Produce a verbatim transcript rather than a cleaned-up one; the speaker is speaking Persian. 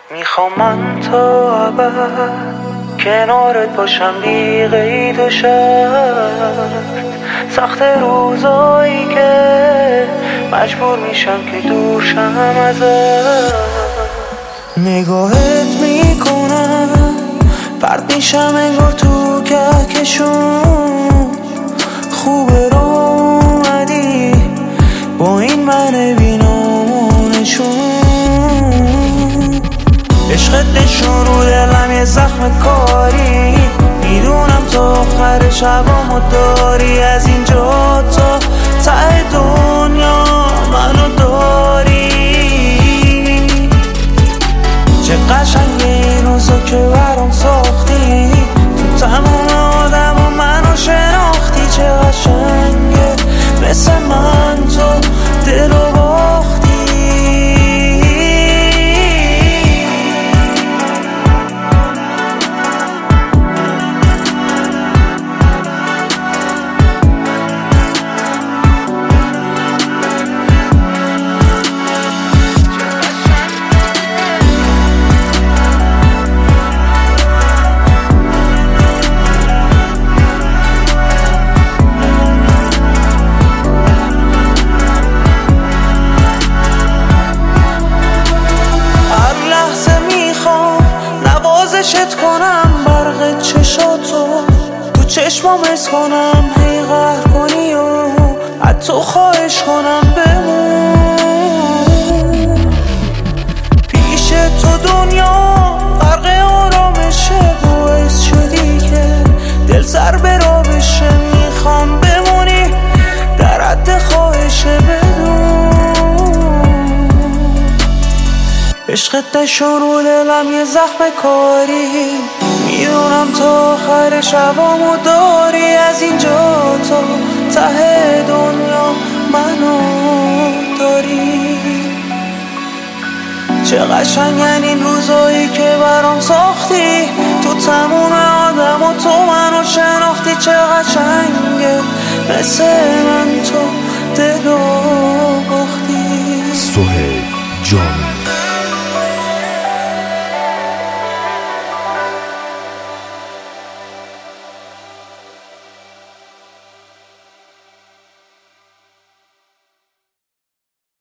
میخوام من تا ابد کنارت باشم بی قید و شرط. سخت روزایی که مجبور میشم که دور شم ازت. نگاهت میکنم پرد میشم انگار تو کهکشون. خوبه رو اومدی با این من بینامونشون. عشقت نشون رو دلم یه زخم کاری. میدونم تا آخر شبامو داری. از اینجا تا ته دنیا منو داری. چه قشنگه این روزا که برام ساختی. تو تمام آدم و منو شناختی. چه قشنگه مثل من تو دلو باختی. نوازشت کنم برق چشاتو تو چشمام حس کنم. هی قهر کنی و حتی خواهش کنم بمون. پیش تو دنیا غرق آرامشه. باعث شدی که دل سر برا بشه. میخوام بمونی در حد خواهشه بدون. عشقت نشون رو دلم یه زخم کاری. میدونم تا آخر شبامو داری. از اینجا تا ته دنیا منو داری. چه قشنگن این روزایی که برام ساختی. تو تموم آدم و تو منو شناختی. چه قشنگه مثل من تو دلو باختی. سهیل جامی.